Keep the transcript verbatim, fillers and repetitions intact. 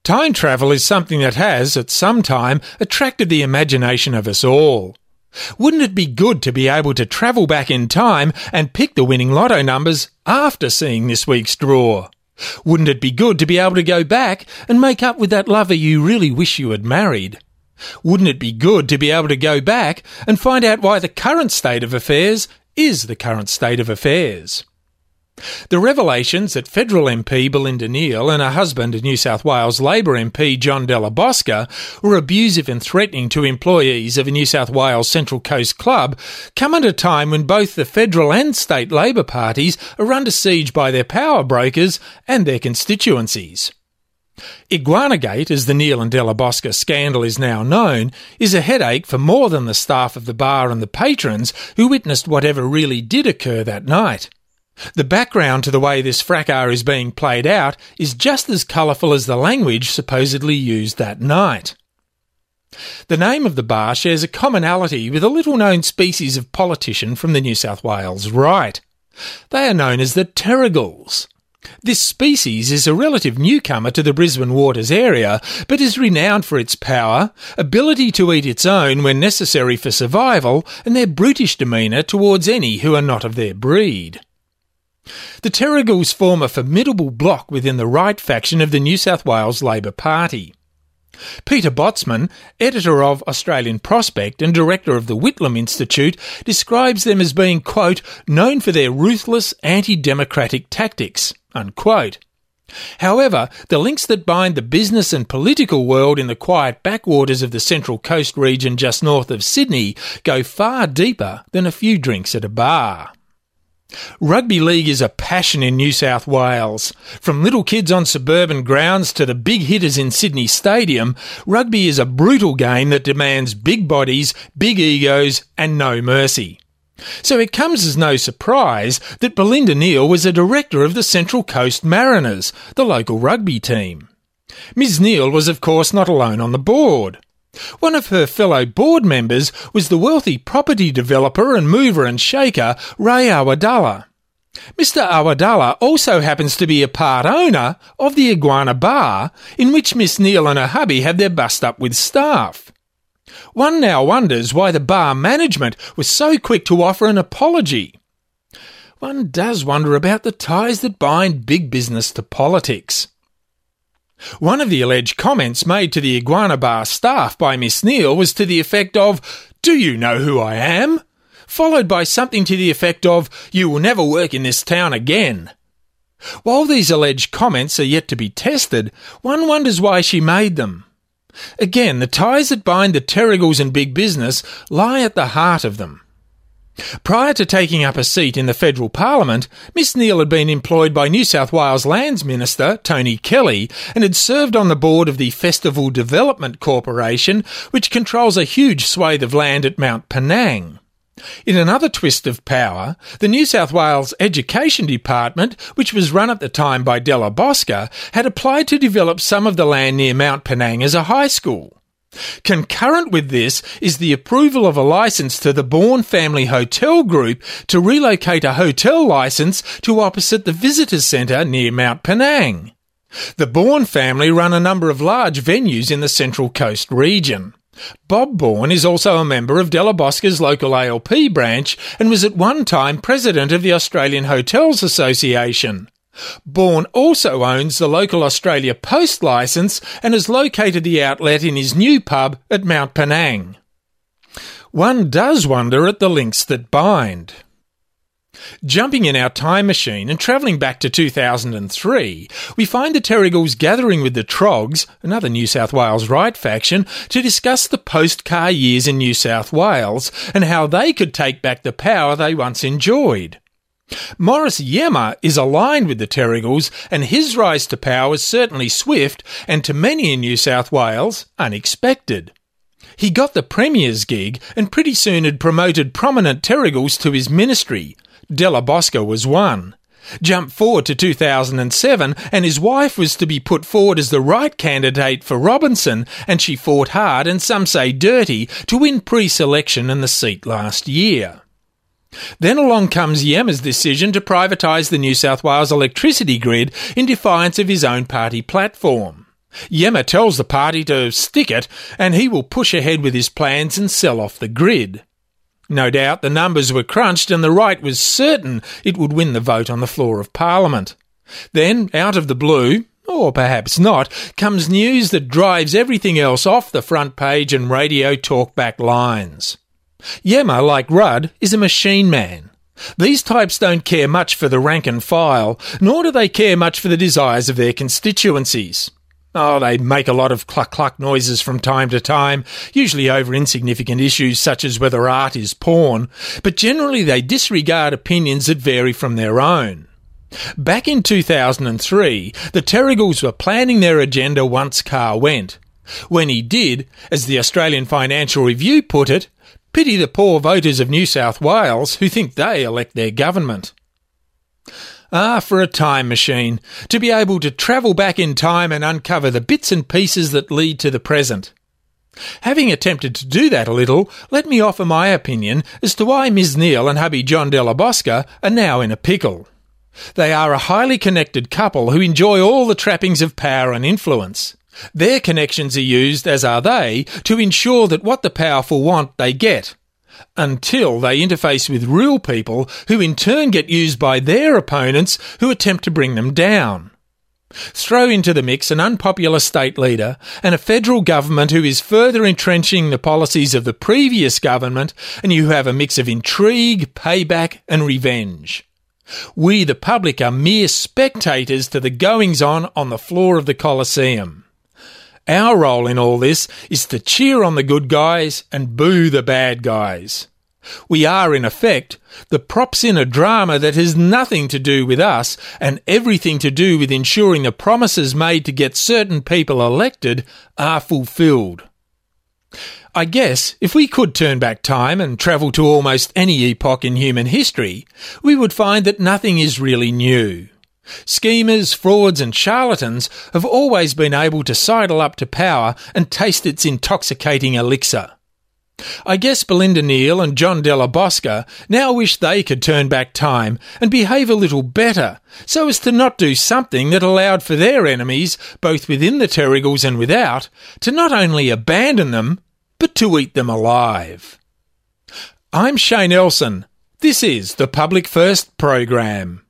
Time travel is something that has, at some time, attracted the imagination of us all. Wouldn't it be good to be able to travel back in time and pick the winning lotto numbers after seeing this week's draw? Wouldn't it be good to be able to go back and make up with that lover you really wish you had married? Wouldn't it be good to be able to go back and find out why the current state of affairs is the current state of affairs? The revelations that federal M P Belinda Neal and her husband, New South Wales Labor M P John Della Bosca, were abusive and threatening to employees of a New South Wales Central Coast club come at a time when both the federal and state Labor parties are under siege by their power brokers and their constituencies. Iguanagate, as the Neal and Della Bosca scandal is now known, is a headache for more than the staff of the bar and the patrons who witnessed whatever really did occur that night. The background to the way this fracas is being played out is just as colourful as the language supposedly used that night. The name of the bar shares a commonality with a little-known species of politician from the New South Wales right. They are known as the Terrigals. This species is a relative newcomer to the Brisbane waters area, but is renowned for its power, ability to eat its own when necessary for survival, and their brutish demeanour towards any who are not of their breed. The Terrigals form a formidable bloc within the right faction of the New South Wales Labor Party. Peter Botsman, editor of Australian Prospect and director of the Whitlam Institute, describes them as being, quote, known for their ruthless anti-democratic tactics, unquote. However, the links that bind the business and political world in the quiet backwaters of the Central Coast region just north of Sydney go far deeper than a few drinks at a bar. Rugby league is a passion in New South Wales. From little kids on suburban grounds to the big hitters in Sydney Stadium, rugby is a brutal game that demands big bodies, big egos and no mercy. So it comes as no surprise that Belinda Neal was a director of the Central Coast Mariners, the local rugby team. Miz Neal was of course not alone on the board. One of her fellow board members was the wealthy property developer and mover and shaker Ray Awadallah. Mister Awadallah also happens to be a part owner of the Iguana Bar, in which Miss Neal and her hubby have their bust up with staff. One now wonders why the bar management was so quick to offer an apology. One does wonder about the ties that bind big business to politics. One of the alleged comments made to the Iguana Bar staff by Miss Neal was to the effect of, "Do you know who I am?" followed by something to the effect of, "You will never work in this town again." While these alleged comments are yet to be tested, one wonders why she made them. Again, the ties that bind the Terrigals and big business lie at the heart of them. Prior to taking up a seat in the federal parliament, Miss Neal had been employed by New South Wales Lands Minister Tony Kelly and had served on the board of the Festival Development Corporation, which controls a huge swathe of land at Mount Penang. In another twist of power, the New South Wales Education Department, which was run at the time by Della Bosca, had applied to develop some of the land near Mount Penang as a high school. Concurrent with this is the approval of a licence to the Bourne Family Hotel Group to relocate a hotel licence to opposite the Visitors Centre near Mount Penang. The Bourne family run a number of large venues in the Central Coast region. Bob Bourne is also a member of Della Bosca's local A L P branch and was at one time president of the Australian Hotels Association. Bourne also owns the local Australia Post licence and has located the outlet in his new pub at Mount Penang. One does wonder at the links that bind. Jumping in our time machine and travelling back to two thousand three, we find the Terrigals gathering with the Trogs, another New South Wales right faction, to discuss the post-car years in New South Wales and how they could take back the power they once enjoyed. Morris Iemma is aligned with the Terrigals, and his rise to power was certainly swift and, to many in New South Wales, unexpected. He got the Premier's gig and pretty soon had promoted prominent Terrigals to his ministry. Della Bosca was one. Jump forward to two thousand seven and his wife was to be put forward as the right candidate for Robinson, and she fought hard and some say dirty to win pre-selection and the seat last year. Then along comes Iemma's decision to privatise the New South Wales electricity grid in defiance of his own party platform. Yema tells the party to stick it, and he will push ahead with his plans and sell off the grid. No doubt the numbers were crunched and the right was certain it would win the vote on the floor of Parliament. Then, out of the blue, or perhaps not, comes news that drives everything else off the front page and radio talkback lines. Yema, like Rudd, is a machine man. These types don't care much for the rank and file, nor do they care much for the desires of their constituencies. Oh, they make a lot of cluck-cluck noises from time to time, usually over insignificant issues such as whether art is porn, but generally they disregard opinions that vary from their own. Back in two thousand three, the Terrigals were planning their agenda once Carr went. When he did, as the Australian Financial Review put it, pity the poor voters of New South Wales who think they elect their government. Ah, for a time machine, to be able to travel back in time and uncover the bits and pieces that lead to the present. Having attempted to do that a little, let me offer my opinion as to why Miz Neal and hubby John Della Bosca are now in a pickle. They are a highly connected couple who enjoy all the trappings of power and influence. Their connections are used, as are they, to ensure that what the powerful want they get, until they interface with real people who in turn get used by their opponents who attempt to bring them down. Throw into the mix an unpopular state leader and a federal government who is further entrenching the policies of the previous government, and you have a mix of intrigue, payback and revenge. We, the public, are mere spectators to the goings-on on the floor of the Colosseum. Our role in all this is to cheer on the good guys and boo the bad guys. We are, in effect, the props in a drama that has nothing to do with us and everything to do with ensuring the promises made to get certain people elected are fulfilled. I guess if we could turn back time and travel to almost any epoch in human history, we would find that nothing is really new. Schemers, frauds and charlatans have always been able to sidle up to power and taste its intoxicating elixir. I guess Belinda Neal and John Della Bosca now wish they could turn back time and behave a little better, so as to not do something that allowed for their enemies, both within the Terrigals and without, to not only abandon them, but to eat them alive. I'm Shane Elson. This is the Public First Program.